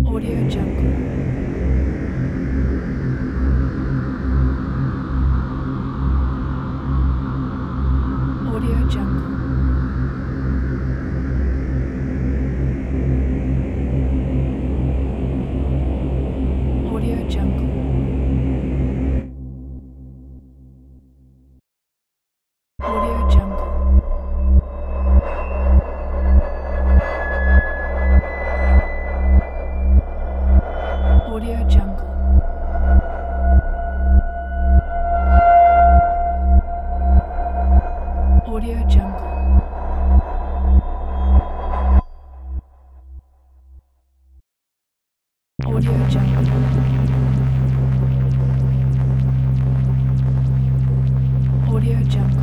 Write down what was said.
Audio Jungle. Audio Jungle. Audio Jungle. Audio Jungle. Audio Jungle. Audio Jungle. Audio Jungle. Audio Jungle.